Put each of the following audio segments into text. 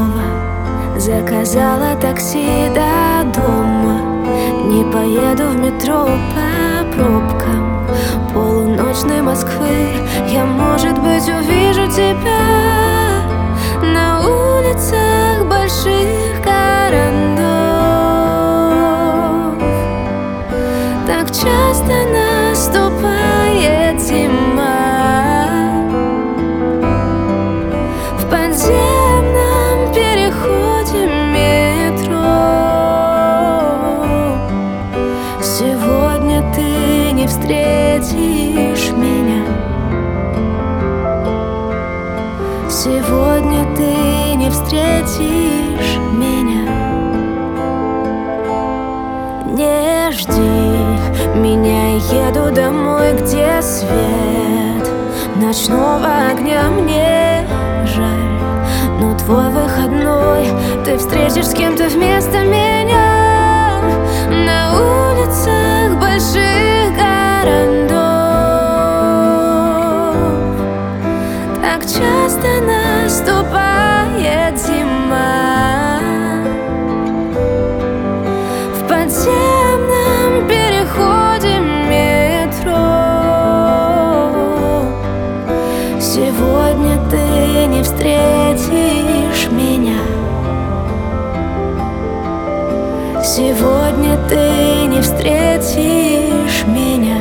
снова заказала такси до дома. Не поеду в метро по пробкам полуночной Москвы. Я, может быть, увижу тебя на улицах больших городов. Так часто наступает зима в подземном переходе метро. Сегодня ты не встретишь меня. Сегодня ты не встретишь меня. Не жди меня, еду домой, где свет ночного огня. Мне жаль, но твой выходной ты встретишь с кем-то вместо меня на улицах больших городов. Так часто наступает зима в подземном переходе метро. Сегодня ты не встретишь меня. Сегодня ты не встретишь меня.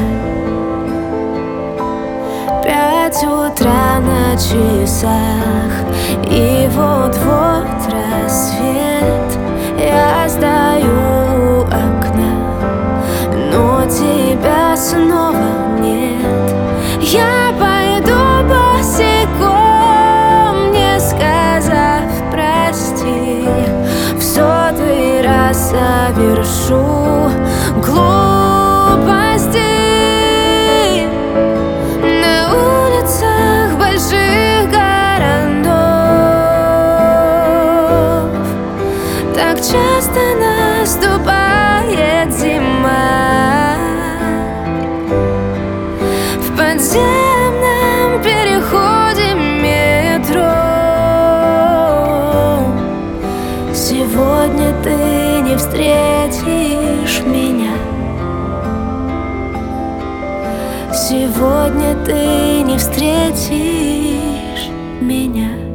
5 утра на часах, и вот-вот рассвет. Я стою у окна, но тебя снова нет. Я пойду босиком, не сказав прости. В 100-й раз совершу глупости на улицах больших городов. Так часто наступает зима в подземном переходе метро. Сегодня ты не встретишь меня. Сегодня ты не встретишь меня.